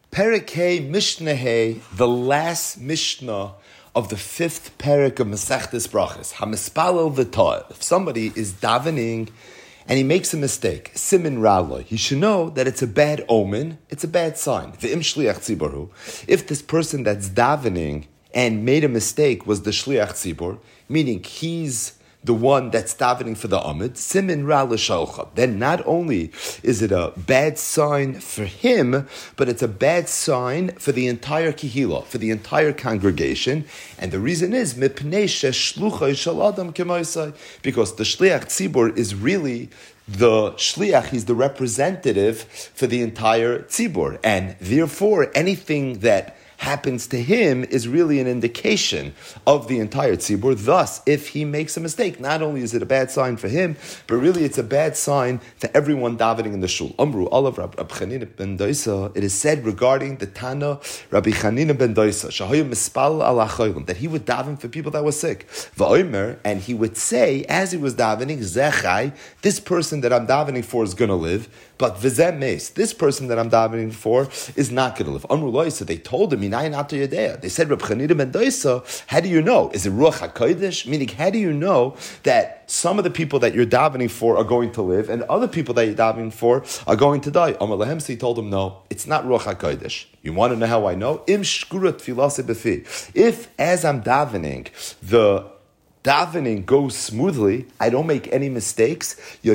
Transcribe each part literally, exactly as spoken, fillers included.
Perek Hey, Mishnah Hey, the last Mishnah of the fifth Perek of Masechtes Brachos. Hamispalo v'to'eh. If somebody is davening and he makes a mistake, simin ra'lo, he should know that it's a bad omen, it's a bad sign. V'im shliach tzibor hu. If this person that's davening and made a mistake was the shliach tzibor, meaning he's the one that's davening for the Amid, simin ra l'shalcha. Then not only is it a bad sign for him, but it's a bad sign for the entire kihila, for the entire congregation. And the reason is mipnei sheshlucha shel adam k'moisai, because the shliach tzibur is really the shliach, he's the representative for the entire tzibur, and therefore anything that happens to him is really an indication of the entire tzibur. Thus, if he makes a mistake, not only is it a bad sign for him, but really it's a bad sign for everyone davening in the shul. Amru Olav Rabbi Chanina ben Doisa, it is said regarding the Tana Rabbi Chanina ben Doisa, Shahoyim mispal ala cholim, that he would daven for people that were sick. Va'omer, and he would say, as he was davening, Zechai, this person that I'm davening for is going to live, but v'zeh meis, this person that I'm davening for is not going to live. Amru Loi, so they told him, they said, Reb Chanina ben Doisa, how do you know? Is it Ruach HaKodesh? Meaning, how do you know that some of the people that you're davening for are going to live and other people that you're davening for are going to die? Amar lahem, so he told him, no, it's not Ruach HaKodesh. You want to know how I know? Im shkura tefilase befi. If, as I'm davening, the davening goes smoothly, I don't make any mistakes, I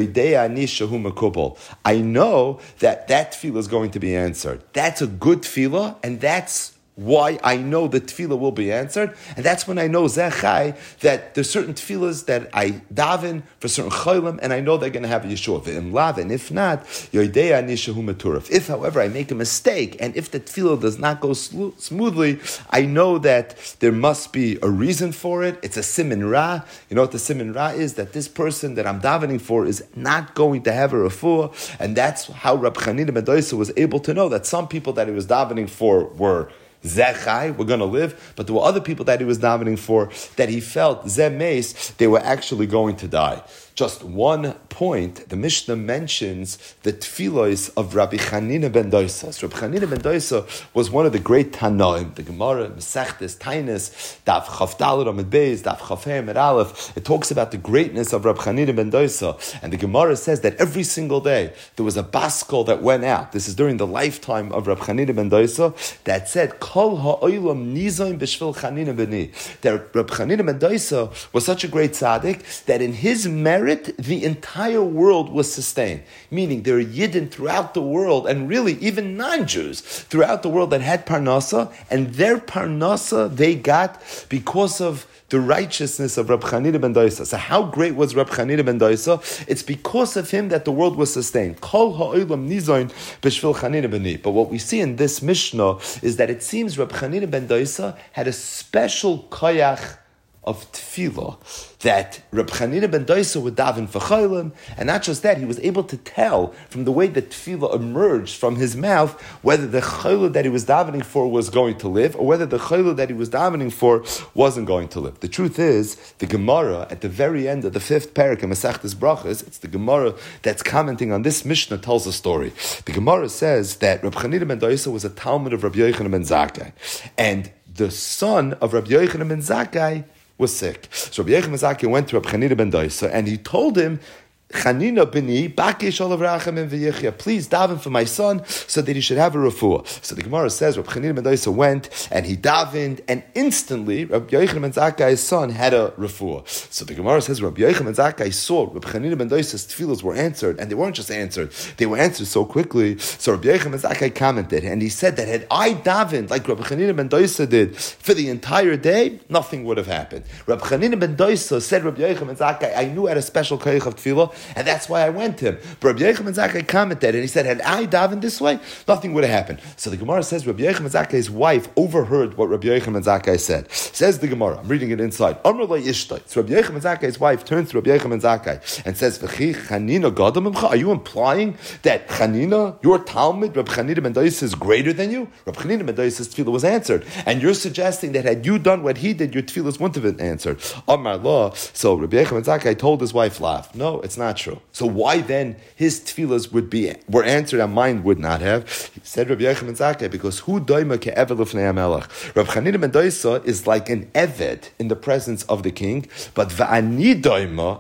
know that that tefillah is going to be answered. That's a good tefillah, and that's why I know the tefillah will be answered, and that's when I know zechai that there's certain tefillahs that I daven for certain chaylim, and I know they're going to have a yeshua. V'im lav, and if not, yoidei anishahu maturif. If, however, I make a mistake, and if the tefillah does not go slo- smoothly, I know that there must be a reason for it. It's a simin ra. You know what the simin ra is? That this person that I'm davening for is not going to have a refuah, and that's how Reb Chanina ben Doisa was able to know that some people that he was davening for were Zechai, we're going to live, but there were other people that he was davening for that he felt Zemeis, they were actually going to die. Just one point, the Mishnah mentions the tefillos of Rabbi Chanina ben Doisa. So Rabbi Chanina ben Doisa was one of the great Tanoim. The Gemara, Mesechtes, Tainus, Daf Chav Daled Amud Beis, Daf Chav Hey Amud Aleph. It talks about the greatness of Rabbi Chanina ben Doisa. And the Gemara says that every single day there was a baskol that went out. This is during the lifetime of Rabbi Chanina ben Doisa that said, Kol ha'olam nizoim b'shvil Chanina b'ni. That Rabbi Chanina ben Doisa was such a great tzaddik that in his merit the entire world was sustained. Meaning there are Yidden throughout the world, and really even non-Jews throughout the world that had Parnasa, and their Parnasa they got because of the righteousness of Reb Chanina ben Doisa. So how great was Reb Chanina ben Doisa? It's because of him that the world was sustained. Kol ha'olam nizoin b'shvil Chanina b'ni. But what we see in this Mishnah is that it seems Reb Chanina ben Doisa had a special koyach of tefillah, that Reb Chanina ben Doisa would daven for chaylim, and not just that, he was able to tell from the way that tefillah emerged from his mouth whether the chaylah that he was davening for was going to live, or whether the chaylah that he was davening for wasn't going to live. The truth is, the Gemara at the very end of the fifth parak in Masechtes Brachos, it's the Gemara that's commenting on this Mishnah, tells a story. The Gemara says that Reb Chanina ben Doisa was a Talmud of Rabbi Yochanan ben Zakkai, and the son of Rabbi Yochanan ben Zakkai was sick. So Rabbi Yochanan ben Zakkai went to Rabbi Chanina ben Doisa and he told him, Chanina b'ni, bakish olav rachamim v'yichya. Please daven for my son so that he should have a refuah. So the Gemara says Rabbi Chanina ben Doisa went and he davened, and instantly Rabbi Yochanan ben Zakkai's son had a refuah. So the Gemara says Rabbi Yochanan ben Zakkai saw Rabbi Chanina ben Doisa's tefillos were answered, and they weren't just answered; they were answered so quickly. So Rabbi Yochanan ben Zakkai commented, and he said that had I davened like Rabbi Chanina ben Doisa did for the entire day, nothing would have happened. Rabbi Chanina ben Doisa said Rabbi Yochanan ben Zakkai, I knew I had a special koyach of tefillah, and that's why I went to him. But Rabbi Yochanan ben Zakkai commented, and he said, had I davened this way, nothing would have happened. So the Gemara says, Rabbi Yochanan ben Zakkai's wife overheard what Rabbi Yochanan ben Zakkai said. Says the Gemara, I'm reading it inside. Amr lo yishtoi. So Rabbi Yochanan ben Zakkai's wife turns to Rabbi Yochanan ben Zakkai and says, V'chi Chanina gadol mimcha? Are you implying that Chanina, your Talmud, Rabbi Chanina ben Doisa, is greater than you? Rabbi Chanina ben Doisa's tefillah was answered, and you're suggesting that had you done what he did, your tefillah wouldn't have been answered. Amar lo. So Rabbi Yochanan ben Zakkai told his wife, laugh. No, it's not not true. So why then his tefillas would be were answered and mine would not have? He said Rabbi Yochanan ben Zakkai, because who doima ke'eved lifnei hamelech. Rabbi Chanina ben Doisa is like an eved in the presence of the king, but va'ani doima,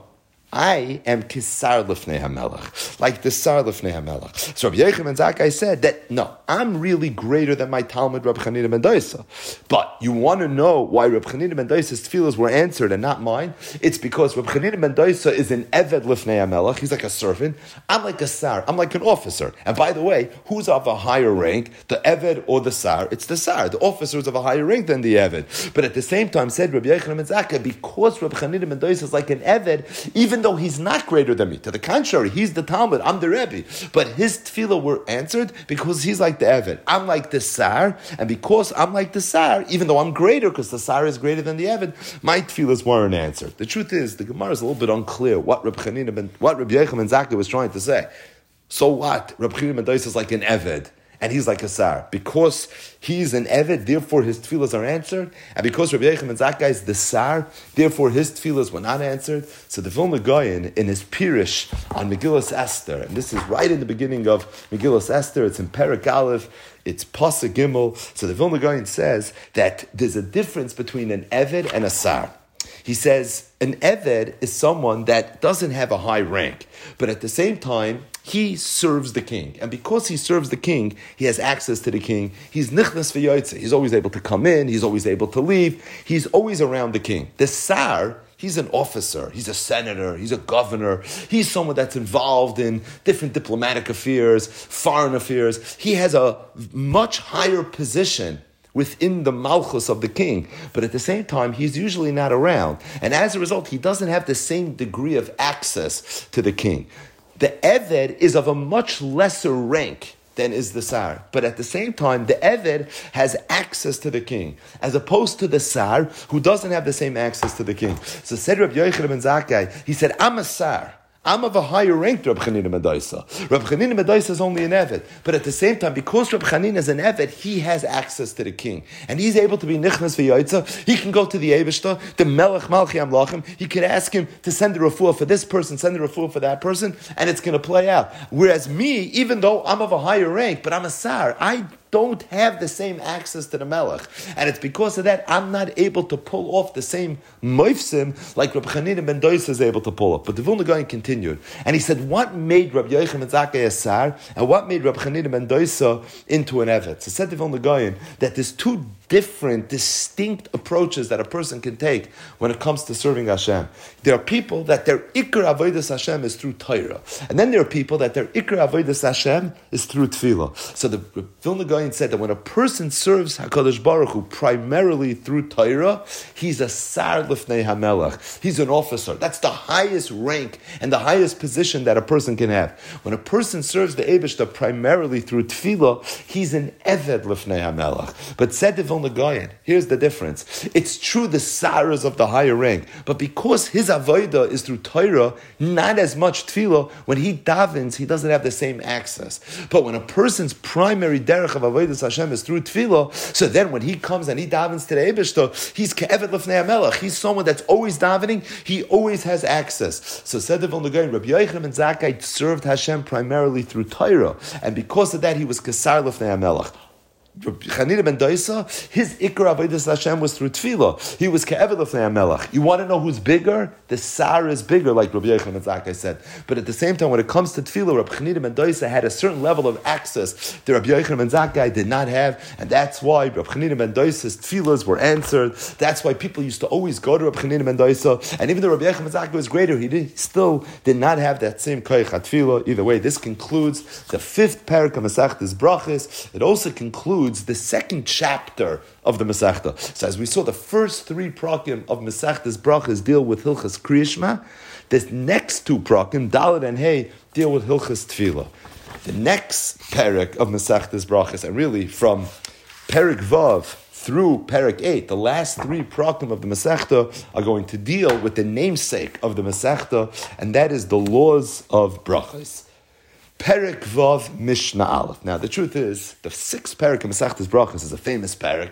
I am kisar lifnei hamelech, like the sar lifnei hamelech. So Rabbi Yochanan ben Zakkai said that, no, I'm really greater than my Talmud Rabbi Chanina ben Doisa. But you want to know why Rabbi Chanina ben Doisa's tefillas were answered and not mine? It's because Rabbi Chanina ben Doisa is an eved lifnei hamelech. He's like a servant. I'm like a sar. I'm like an officer. And by the way, who's of a higher rank, the eved or the sar? It's the sar. The officer is of a higher rank than the eved. But at the same time, said Rabbi Yochanan ben Zakkai, because Rabbi Chanina ben Doisa is like an eved, even though he's not greater than me. To the contrary, he's the Talmud, I'm the Rebbe. But his tefillah were answered because he's like the Eved. I'm like the Sar, and because I'm like the Sar, even though I'm greater, because the Sar is greater than the Eved, my tefillahs weren't answered. The truth is, the Gemara is a little bit unclear what Rabbi Chanina ben, what Rabbi Yochanan ben Zakkai was trying to say. So what? Rabbi Chanina ben Doisa is like an Eved, and he's like a Sar. Because he's an Eved, therefore his tefillahs are answered. And because Rabbi Yochanan ben Zakkai is the Sar, therefore his tefillahs were not answered. So the Vilna Gaon, in his Pirish on Megillas Esther, and this is right in the beginning of Megillas Esther, it's in Perek Aleph, it's Pasuk Gimel. So the Vilna Gaon says that there's a difference between an Eved and a Sar. He says an Eved is someone that doesn't have a high rank, but at the same time, he serves the king. And because he serves the king, he has access to the king. He's nichnas v'yoytze. He's always able to come in. He's always able to leave. He's always around the king. The Sar, he's an officer. He's a senator. He's a governor. He's someone that's involved in different diplomatic affairs, foreign affairs. He has a much higher position within the malchus of the king, but at the same time, he's usually not around. And as a result, he doesn't have the same degree of access to the king. The Eved is of a much lesser rank than is the Sar. But at the same time, the Eved has access to the king, as opposed to the Sar, who doesn't have the same access to the king. So said Rabbi Yochanan ben Zakkai, he said, I'm a Sar. I'm of a higher rank than Rabbi Chanina ben Doisa. Rabbi Chanina ben Doisa is only an Eved. But at the same time, because Rabbi Chanina is an Eved, he has access to the king. And he's able to be nichnas v'yoytza. He can go to the Eibishter, the Melech Malchi Amlachim. He can ask him to send a refuah for this person, send a refuah for that person, and it's going to play out. Whereas me, even though I'm of a higher rank, but I'm a Sar, I don't have the same access to the Melech. And it's because of that I'm not able to pull off the same moifsim like Rabbi Chanina ben Doisa is able to pull off. But the Vilna Gaon continued. And he said, what made Rabbi Yochanan ben Zakkai a Sar, and what made Rabbi Chanina ben Doisa into an Eved? So said the Vilna Gaon that there's two different, distinct approaches that a person can take when it comes to serving Hashem. There are people that their Ikar Avodas Hashem is through Torah. And then there are people that their Ikar Avodas Hashem is through Tefillah. So the Vilna Gaon said that when a person serves HaKadosh Baruch Hu primarily through Torah, he's a Sar Lifnei HaMelech. He's an officer. That's the highest rank and the highest position that a person can have. When a person serves the Eibishter primarily through Tefillah, he's an Eved Lifnei HaMelech. But said the Vilna Gaon, here's the difference. It's true the Sar is of the higher rank, but because his Avodah is through Torah, not as much Tefillah, when he davens, he doesn't have the same access. But when a person's primary derech of Avodas Hashem is through Tefillah, so then when he comes and he davens to the Eibishter, he's Ke'eved Lefnei HaMelech. He's someone that's always davening. He always has access. So said the Vilna Gaon, Rabbi Yochanan ben Zakkai served Hashem primarily through Torah, and because of that, he was Kesar Lefnei HaMelech. Rabbi Chanina ben Doisa, his Ikar Avodas Hashem was through Tefillah. He was Ke'eved Lefnei HaMelech. You want to know who's bigger? The Sar is bigger, like Rabbi Yochanan ben Zakkai said. But at the same time, when it comes to Tefillah, Rabbi Chanina ben Doisa had a certain level of access that Rabbi Yochanan ben Zakkai did not have, and that's why Rabbi Chanina ben Doisa's Tefillahs were answered. That's why people used to always go to Rabbi Chanina ben Doisa, and even though Rabbi Yochanan ben Zakkai was greater, he did, still did not have that same Koyach HaTefillah. Either way, this concludes the fifth parak of Masechtas Brachos. It also concludes the second chapter of the Masechta. So as we saw, the first three prakim of Masechtas Brachos deal with Hilchas Kriya Shema. The next two prakim, Dalet and Hey, deal with Hilchas Tefillah. The next parak of Masechtas Brachos, and really from Parak Vav through Parak eight, the last three prakim of the Masechta are going to deal with the namesake of the Masechta, and that is the laws of Brachos. Perek Vav Mishnah Aleph. Now, the truth is, the sixth parak of Masechtas Brachos is a famous parak.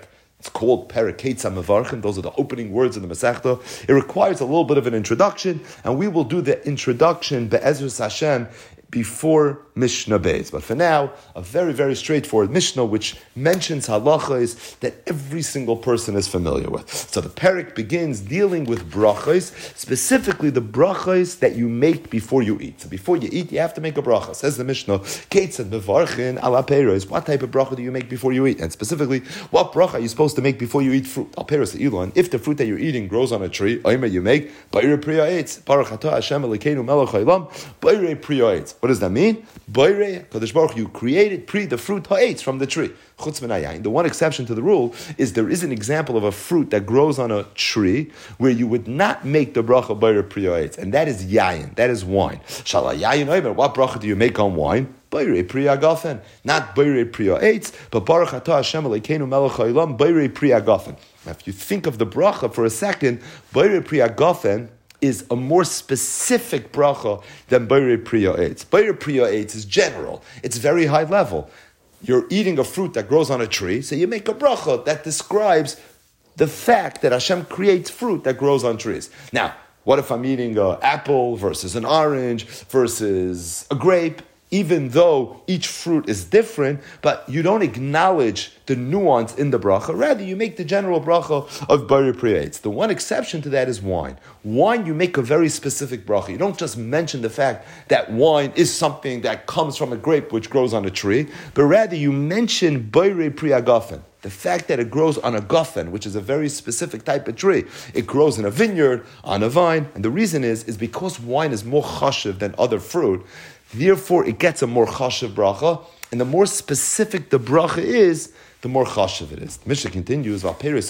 It's called Perek Ketzad Mevarchin. Those are the opening words of the Masechta. It requires a little bit of an introduction, and we will do the introduction Be'ezras Hashem before Mishnah Beis. But for now, a very, very straightforward Mishnah which mentions halachos that every single person is familiar with. So the Perek begins dealing with brachos, specifically the brachos that you make before you eat. So before you eat, you have to make a bracha. Says the Mishnah, Ketzad mevarchin ala peiros. What type of bracha do you make before you eat? And specifically, what bracha are you supposed to make before you eat fruit? Al peiros ilan. If the fruit that you're eating grows on a tree, oimer you make Bayrei Priya Eitz. Baruch atah Hashem Elokeinu melech haolam. Bayrei Priya Eitz. What does that mean? Bayrei, Kadosh Baruch, you created pre the fruit ha'etz from the tree. Chutz min hayayin. The one exception to the rule is there is an example of a fruit that grows on a tree where you would not make the bracha Bayrei Priya Eitz, and that is yayin. That is wine. Shala yayin oimer. What bracha do you make on wine? Bayrei Priya Gafen. Not Bayrei Priya Eitz, but Baruch atah Hashem Elokeinu melech haolam. Bayrei Priya Gafen. Now, if you think of the bracha for a second, Bayrei Priya Gafen is a more specific bracha than Bayrei Priya Eitz. Bayrei Priya Eitz is general. It's very high level. You're eating a fruit that grows on a tree, so you make a bracha that describes the fact that Hashem creates fruit that grows on trees. Now, what if I'm eating an apple versus an orange versus a grape? Even though each fruit is different, but you don't acknowledge the nuance in the bracha. Rather, you make the general bracha of Bayrei Priya Eitz. The one exception to that is wine. Wine, you make a very specific bracha. You don't just mention the fact that wine is something that comes from a grape which grows on a tree, but rather you mention Bayrei Priya Gafen. The fact that it grows on a gafen, which is a very specific type of tree. It grows in a vineyard, on a vine, and the reason is, is because wine is more chashiv than other fruit. Therefore, it gets a more chashiv bracha, and the more specific the bracha is, the more chashiv it is. The Mishnah continues,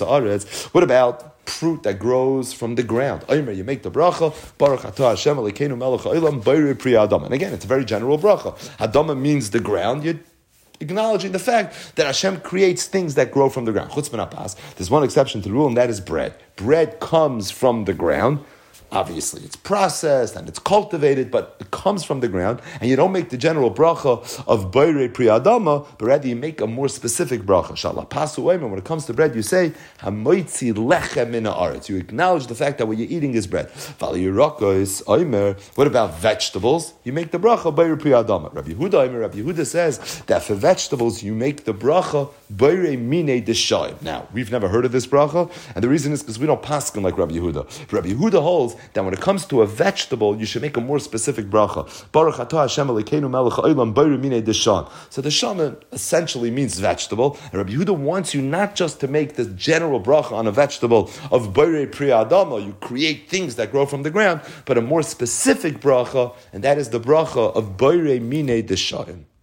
what about fruit that grows from the ground? Omer, you make the bracha, Baruch atah Hashem Elokeinu melech haolam, Bayrei Priya Adama. And again, it's a very general bracha. Adama means the ground. You're acknowledging the fact that Hashem creates things that grow from the ground. Chutz min hapas. There's one exception to the rule, and that is bread. Bread comes from the ground. Obviously, it's processed and it's cultivated, but it comes from the ground, and you don't make the general bracha of Bayrei Priya Adama, but rather you make a more specific bracha. Shala pasu oimer. When it comes to bread, you say hamoitzi lechem min haaretz. You acknowledge the fact that what you're eating is bread. V'al yirakos oimer. What about vegetables? You make the bracha Bayrei Priya Adama. Rabbi Yehuda oimer. Rabbi Yehuda says that for vegetables you make the bracha Bayrei Minei Deshayim. Now, we've never heard of this bracha, and the reason is because we don't paskin like Rabbi Yehuda. Rabbi Yehuda holds that when it comes to a vegetable, you should make a more specific bracha. Baruch atah Hashem Elokeinu melech haolam Bayrei Minei Deshan. So the shana essentially means vegetable, and Rabbi Yehuda wants you not just to make the general bracha on a vegetable of Bayrei Priya Adama, you create things that grow from the ground, but a more specific bracha, and that is the bracha of Bayrei Minei Deshan.